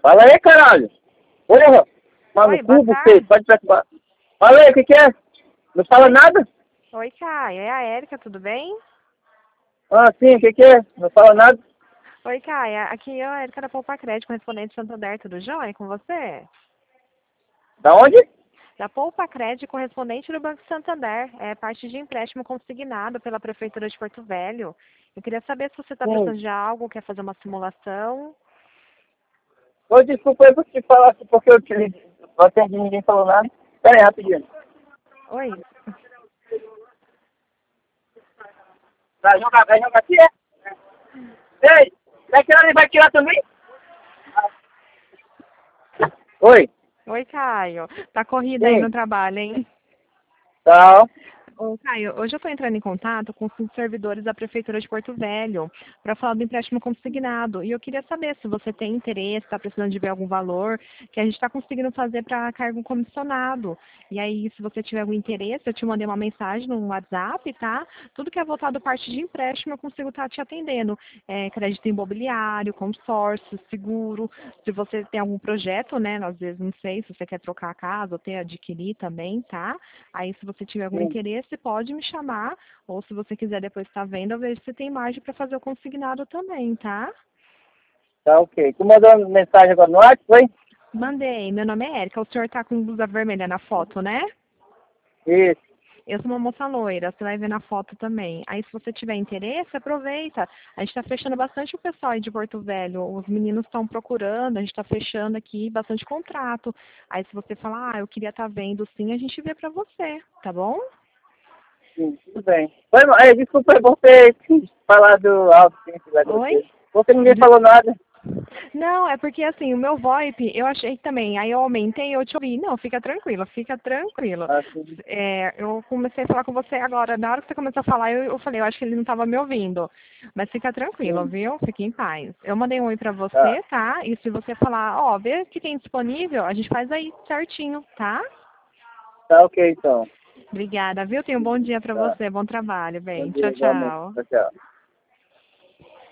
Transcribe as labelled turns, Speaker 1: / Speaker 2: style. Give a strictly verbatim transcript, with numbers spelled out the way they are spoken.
Speaker 1: Fala aí, caralho. Porra. Mano,
Speaker 2: Oi,
Speaker 1: cu,
Speaker 2: boa
Speaker 1: você.
Speaker 2: tarde.
Speaker 1: Pode preocupar. Fala aí, o que que é? Não fala nada?
Speaker 2: Oi, Caio. É a Érica, tudo bem?
Speaker 1: Ah, sim, o que que é? Não fala nada?
Speaker 2: Oi, Caio. Aqui é a Érica da Poupa Crédito, correspondente de Santander, tudo jóia com você?
Speaker 1: Da onde?
Speaker 2: Da Poupa Crédito, correspondente do Banco Santander. É parte de empréstimo consignado pela Prefeitura de Porto Velho. Eu queria saber se você está
Speaker 1: Sim.
Speaker 2: precisando de algo, quer fazer uma simulação.
Speaker 1: Ô, desculpa aí por te falar assim, porque eu te liguei. Não atendi, ninguém falou nada. Pera aí, rapidinho.
Speaker 2: Oi.
Speaker 1: Vai jogar, vai jogar aqui, é? Ei, daqui a hora ele vai tirar também? Oi.
Speaker 2: Oi, Caio. Tá corrida aí
Speaker 1: Sim.
Speaker 2: no trabalho, hein?
Speaker 1: Tá.
Speaker 2: Ô, Caio, hoje eu estou entrando em contato com os servidores da Prefeitura de Porto Velho para falar do empréstimo consignado. E eu queria saber se você tem interesse, está precisando de ver algum valor que a gente está conseguindo fazer para cargo comissionado. E aí, se você tiver algum interesse, eu te mandei uma mensagem no WhatsApp, tá? Tudo que é voltado parte de empréstimo, eu consigo estar te atendendo. É, crédito imobiliário, consórcio, seguro. Se você tem algum projeto, né? Às vezes, não sei, se você quer trocar a casa ou ter adquirir também, tá? Aí, se você tiver algum
Speaker 1: Sim.
Speaker 2: interesse, você pode me chamar, ou se você quiser depois estar vendo, eu vejo se tem margem para fazer o consignado também, tá?
Speaker 1: Tá, ok. Tu mandou mensagem agora no WhatsApp, foi?
Speaker 2: Mandei, meu nome é Érica, o senhor tá com blusa vermelha na foto, né?
Speaker 1: Isso.
Speaker 2: Eu sou uma moça loira, você vai ver na foto também. Aí, se você tiver interesse, aproveita. A gente está fechando bastante o pessoal aí de Porto Velho. Os meninos estão procurando, a gente está fechando aqui bastante contrato. Aí, se você falar, ah, eu queria estar vendo sim, a gente vê para você, tá bom?
Speaker 1: Sim, tudo bem. Foi, é, desculpa aí você falar do alto, sim, se vai
Speaker 2: Oi?
Speaker 1: você. Porque ninguém falou nada.
Speaker 2: Não, é porque assim, o meu VoIP, eu achei também, aí eu aumentei, eu te ouvi. Não, fica tranquila, fica tranquila.
Speaker 1: Assim,
Speaker 2: É, eu comecei a falar com você agora, na hora que você começou a falar, eu, eu falei, eu acho que ele não estava me ouvindo. Mas fica tranquilo,
Speaker 1: sim.
Speaker 2: viu? Fique em paz. Eu mandei um oi pra
Speaker 1: Tá.
Speaker 2: você, tá? E se você falar, ó, vê o que tem disponível, a gente faz aí certinho, tá?
Speaker 1: Tá ok, então.
Speaker 2: Obrigada, viu? Tenha um bom dia pra
Speaker 1: Tá.
Speaker 2: você, bom trabalho,
Speaker 1: Bom
Speaker 2: bem.
Speaker 1: dia,
Speaker 2: Tchau,
Speaker 1: igualmente.
Speaker 2: tchau.
Speaker 1: Tchau, tchau.